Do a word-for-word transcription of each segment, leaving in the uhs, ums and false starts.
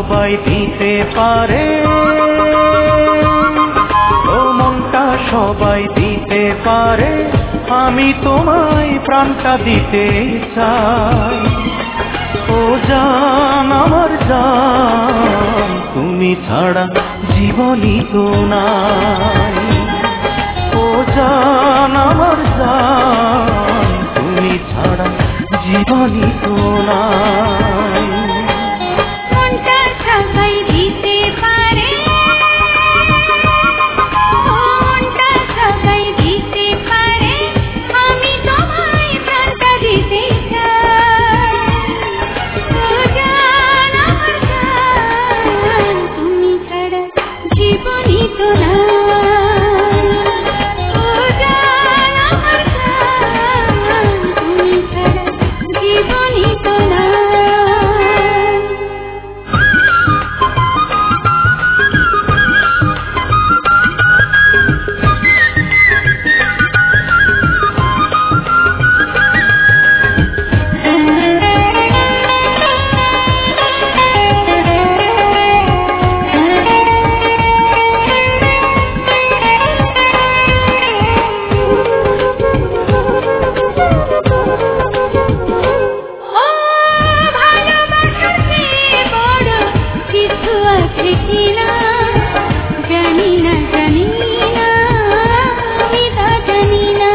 সবাই দিতে পারে, ও মনটা সবাই দিতে পারে, আমি তোমায় প্রাণটা দিতে চাই। ও জান আমার জান, তুমি ছাড়া জীবনই তো নাই। ও জান আমার জান, তুমি ছাড়া জীবনই তো নাই। মনটা সবাই দিতে পারে, মনটা সবাই দিতে পারে, আমি তোমায় প্রাণটা দিতে চাই। ও জান আমার জান, তুমি ছাড়া জীবনই তো নাই। ও জান আমার জান, তুমি ছাড়া জীবনই তো নাই। ও ভালোবাসার চেয়ে বড় কিছু আছে কিনা, জানি না জানি না, আমি তা জানি না।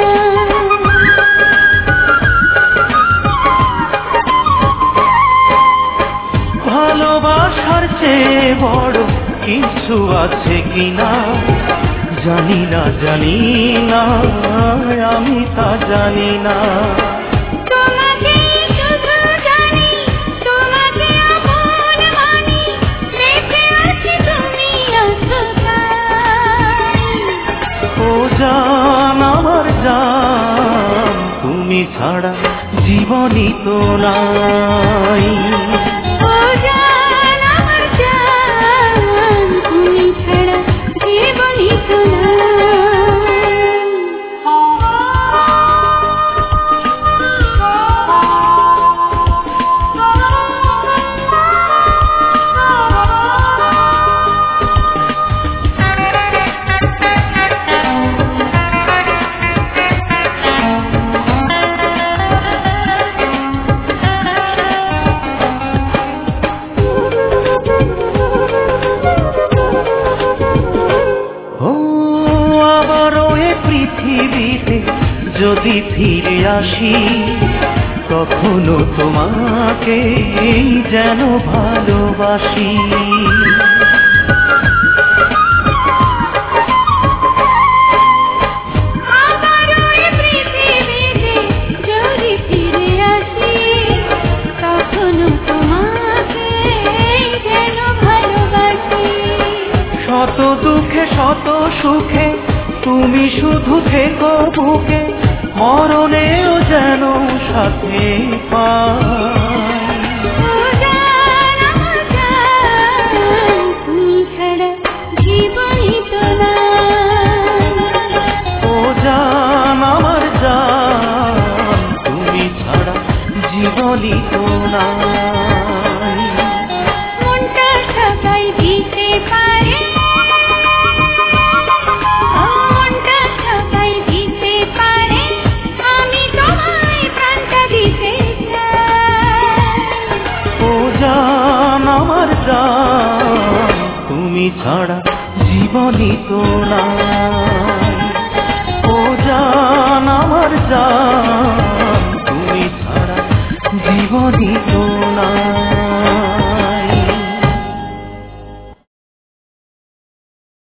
ভালোবাসার চেয়ে বড় কিছু আছে কিনা, জানি না জানি না, আমি তা জানি না। তোমাকে শুধু জানি, তোমাকে আপন মানি, বেঁচে আছি তুমি আছো তাই। ও জান আমার জান, তুমি ছাড়া জীবনই তো নাই। ও জান আমার জান, তুমি ছাড়া জীবনই তো ও আবারও এ পৃথিবীতে যদি ফিরে আসি, কখনো তোমাকে যেন ভালোবাসি। আবারও এ পৃথিবীতে যদি ফিরে আসি, কখনো তোমাকে যেন ভালোবাসি। শত দুঃখে শত সুখে তুমি শুধু থেকো বুকে, মরণেও যেন সাথে পাই। ও জান আমার জান, তুমি ছাড়া জীবনই তো নাই। ও জান আমার জান, তুমি ছাড়া জীবনই তো নাই। মনটা সবাই দিতে পারে, মনটা সবাই দিতে পারে, আমি তোমায় প্রাণটা দিতে চাই। ও জান আমার জান, তুমি ছাড়া জীবনই তো নাই। ও জান আমার জান,